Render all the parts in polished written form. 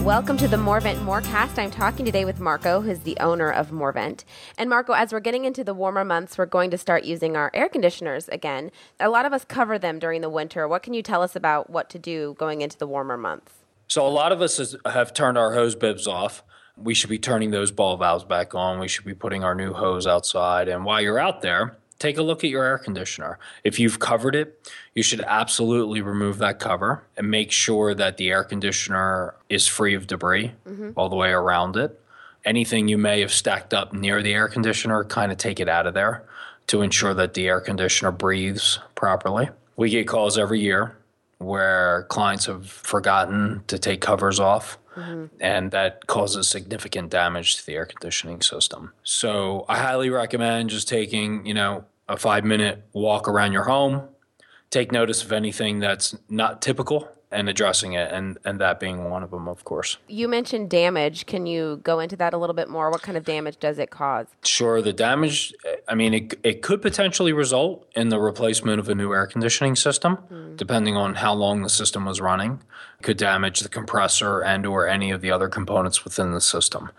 Welcome to the Morvent Morecast. I'm talking today with Marco, who's the owner of Morvent. And Marco, as we're getting into the warmer months, we're going to start using our air conditioners again. A lot of us cover them during the winter. What can you tell us about what to do going into the warmer months? So a lot of us have turned our hose bibs off. We should be turning those ball valves back on. We should be putting our new hose outside. And while you're out there, take a look at your air conditioner. If you've covered it, you should absolutely remove that cover and make sure that the air conditioner is free of debris all the way around it. Anything you may have stacked up near the air conditioner, kind of take it out of there to ensure that the air conditioner breathes properly. We get calls every year where clients have forgotten to take covers off. And that causes significant damage to the air conditioning system. So I highly recommend just taking, a 5-minute walk around your home, take notice of anything that's not typical and addressing it, and that being one of them, of course. You mentioned damage. Can you go into that a little bit more? What kind of damage does it cause? Sure. The damage, it could potentially result in the replacement of a new air conditioning system, depending on how long the system was running. It could damage the compressor and or any of the other components within the system.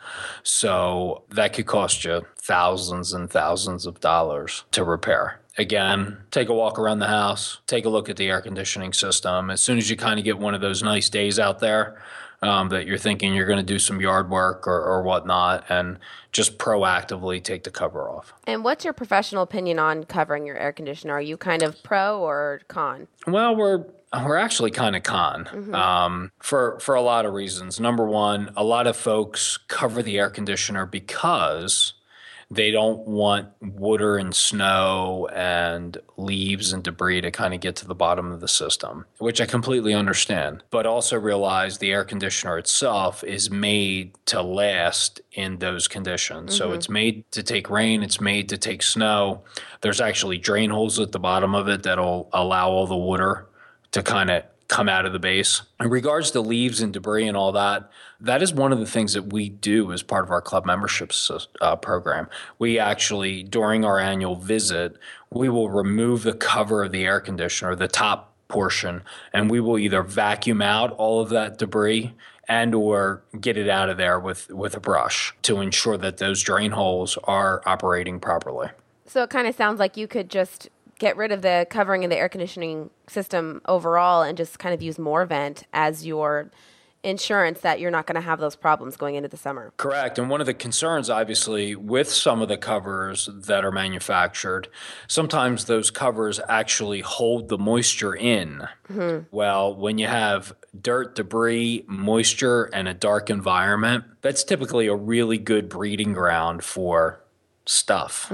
So that could cost you thousands and thousands of dollars to repair. Again, take a walk around the house, take a look at the air conditioning system. As soon as you kind of get one of those nice days out there that you're thinking you're going to do some yard work or whatnot, and just proactively take the cover off. And what's your professional opinion on covering your air conditioner? Are you kind of pro or con? Well, we're actually kind of con for a lot of reasons. Number one, a lot of folks cover the air conditioner because they don't want water and snow and leaves and debris to kind of get to the bottom of the system, which I completely understand. But also realize the air conditioner itself is made to last in those conditions. So it's made to take rain. It's made to take snow. There's actually drain holes at the bottom of it that'll allow all the water to kind of come out of the base. In regards to leaves and debris and all that, that is one of the things that we do as part of our club membership program. We actually, during our annual visit, we will remove the cover of the air conditioner, the top portion, and we will either vacuum out all of that debris and or get it out of there with a brush to ensure that those drain holes are operating properly. So it kind of sounds like you could just get rid of the covering in the air conditioning system overall and just kind of use Morvent as your insurance that you're not going to have those problems going into the summer. Correct. And one of the concerns, obviously, with some of the covers that are manufactured, sometimes those covers actually hold the moisture in. Well, when you have dirt, debris, moisture, and a dark environment, that's typically a really good breeding ground for stuff.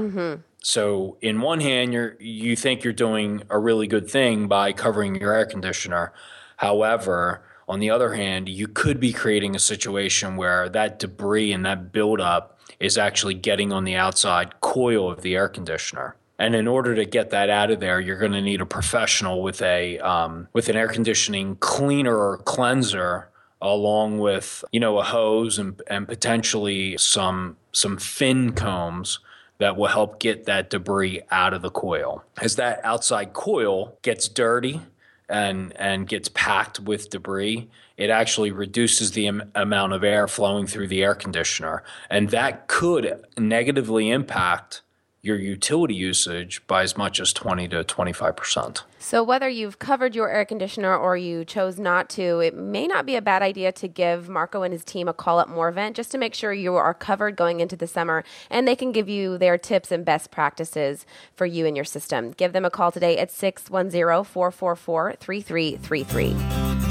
So in one hand, you think you're doing a really good thing by covering your air conditioner. However, on the other hand, you could be creating a situation where that debris and that buildup is actually getting on the outside coil of the air conditioner. And in order to get that out of there, you're going to need a professional with an air conditioning cleaner or cleanser, along with a hose and potentially some fin combs that will help get that debris out of the coil. As that outside coil gets dirty and gets packed with debris, it actually reduces the amount of air flowing through the air conditioner. And that could negatively impact your utility usage by as much as 20 to 25%. So whether you've covered your air conditioner or you chose not to, it may not be a bad idea to give Marco and his team a call at Morvent just to make sure you are covered going into the summer, and they can give you their tips and best practices for you and your system. Give them a call today at 610-444-3333.